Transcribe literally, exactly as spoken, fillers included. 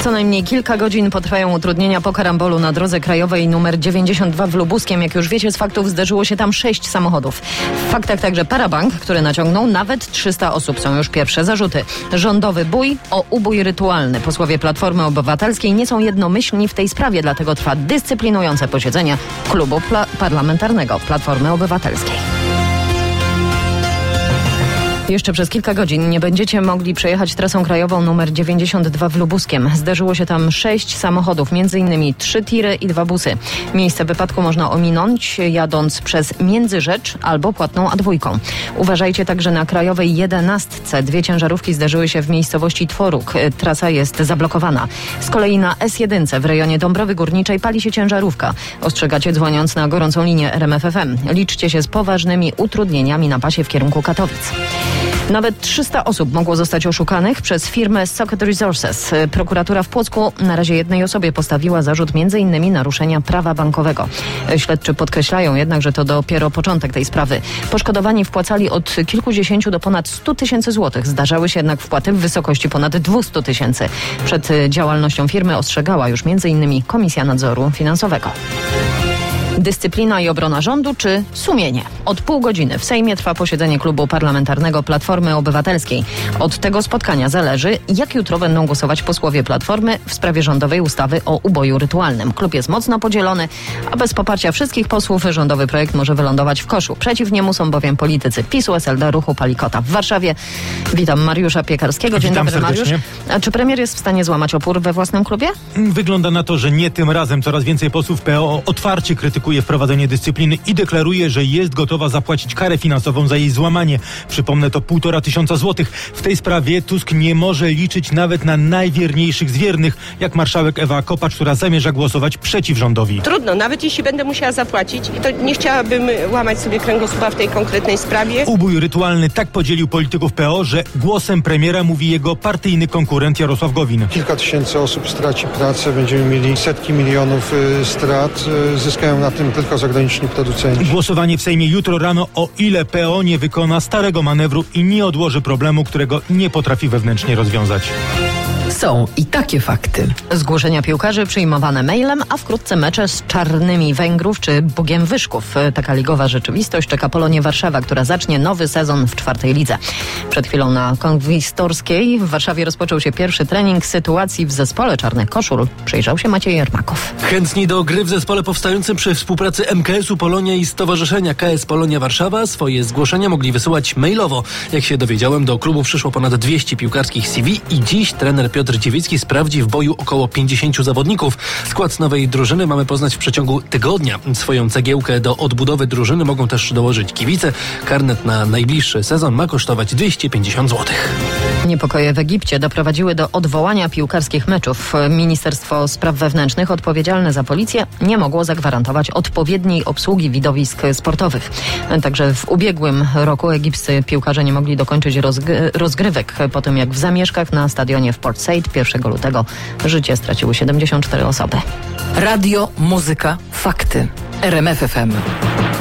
Co najmniej kilka godzin potrwają utrudnienia po karambolu na drodze krajowej numer dziewięćdziesiąt dwa w Lubuskiem. Jak już wiecie z faktów, zderzyło się tam sześć samochodów. W faktach także parabank, który naciągnął nawet trzysta osób. Są już pierwsze zarzuty. Rządowy bój o ubój rytualny. Posłowie Platformy Obywatelskiej nie są jednomyślni w tej sprawie, dlatego trwa dyscyplinujące posiedzenie klubu pla- parlamentarnego Platformy Obywatelskiej. Jeszcze przez kilka godzin nie będziecie mogli przejechać trasą krajową numer dziewięćdziesiąt dwa w Lubuskiem. Zderzyło się tam sześć samochodów, między innymi trzy tiry i dwa busy. Miejsce wypadku można ominąć jadąc przez Międzyrzecz albo płatną A dwa. Uważajcie także na krajowej jedenastce. Dwie ciężarówki zderzyły się w miejscowości Tworóg. Trasa jest zablokowana. Z kolei na S jeden w rejonie Dąbrowy Górniczej pali się ciężarówka. Ostrzegacie dzwoniąc na gorącą linię R M F F M. Liczcie się z poważnymi utrudnieniami na pasie w kierunku Katowic. Nawet trzysta osób mogło zostać oszukanych przez firmę Socket Resources. Prokuratura w Płocku na razie jednej osobie postawiła zarzut m.in. naruszenia prawa bankowego. Śledczy podkreślają jednak, że to dopiero początek tej sprawy. Poszkodowani wpłacali od kilkudziesięciu do ponad stu tysięcy złotych. Zdarzały się jednak wpłaty w wysokości ponad dwustu tysięcy. Przed działalnością firmy ostrzegała już m.in. Komisja Nadzoru Finansowego. Dyscyplina i obrona rządu czy sumienie? Od pół godziny w Sejmie trwa posiedzenie klubu parlamentarnego Platformy Obywatelskiej. Od tego spotkania zależy, jak jutro będą głosować posłowie Platformy w sprawie rządowej ustawy o uboju rytualnym. Klub jest mocno podzielony, a bez poparcia wszystkich posłów rządowy projekt może wylądować w koszu. Przeciw niemu są bowiem politycy PiSu, S L D, Ruchu Palikota. W Warszawie witam Mariusza Piekarskiego. Dzień Witam dobry, serdecznie. Mariusz. A czy premier jest w stanie złamać opór we własnym klubie? Wygląda na to, że nie tym razem. Coraz więcej posłów P O otwarcie krytykuje wprowadzenie dyscypliny i deklaruje, że jest gotowa zapłacić karę finansową za jej złamanie. Przypomnę, to półtora tysiąca złotych. W tej sprawie Tusk nie może liczyć nawet na najwierniejszych z wiernych, jak marszałek Ewa Kopacz, która zamierza głosować przeciw rządowi. Trudno, nawet jeśli będę musiała zapłacić, to nie chciałabym łamać sobie kręgosłupa w tej konkretnej sprawie. Ubój rytualny tak podzielił polityków P O, że głosem premiera mówi jego partyjny konkurent Jarosław Gowin. Kilka tysięcy osób straci pracę, będziemy mieli setki milionów y, strat, y, zyskają na tym tylko zagraniczni producenci. Głosowanie w Sejmie jutro rano, o ile P O nie wykona starego manewru i nie odłoży problemu, którego nie potrafi wewnętrznie rozwiązać. Są i takie fakty. Zgłoszenia piłkarzy przyjmowane mailem, a wkrótce mecze z Czarnymi Węgrów czy Bugiem Wyszków. Taka ligowa rzeczywistość czeka Polonię Warszawa, która zacznie nowy sezon w czwartej lidze. Przed chwilą na Konwistorskiej w Warszawie rozpoczął się pierwszy trening sytuacji w zespole Czarnych Koszul. Przyjrzał się Maciej Jermakow. Chętni do gry w zespole powstającym przy współpracy M K S-u Polonia i Stowarzyszenia K S Polonia Warszawa swoje zgłoszenia mogli wysyłać mailowo. Jak się dowiedziałem, do klubu przyszło ponad dwieście piłkarskich C V i dziś trener Piotr Dziewiecki sprawdzi w boju około pięćdziesięciu zawodników. Skład nowej drużyny mamy poznać w przeciągu tygodnia. Swoją cegiełkę do odbudowy drużyny mogą też dołożyć kibice. Karnet na najbliższy sezon ma kosztować dwieście pięćdziesiąt złotych. Niepokoje w Egipcie doprowadziły do odwołania piłkarskich meczów. Ministerstwo Spraw Wewnętrznych odpowiedzialne za policję nie mogło zagwarantować odpowiedniej obsługi widowisk sportowych. Także w ubiegłym roku egipscy piłkarze nie mogli dokończyć rozg- rozgrywek po tym, jak w zamieszkach na stadionie w Port Said pierwszego lutego życie straciły siedemdziesiąt cztery osoby. Radio, muzyka, fakty. R M F F M.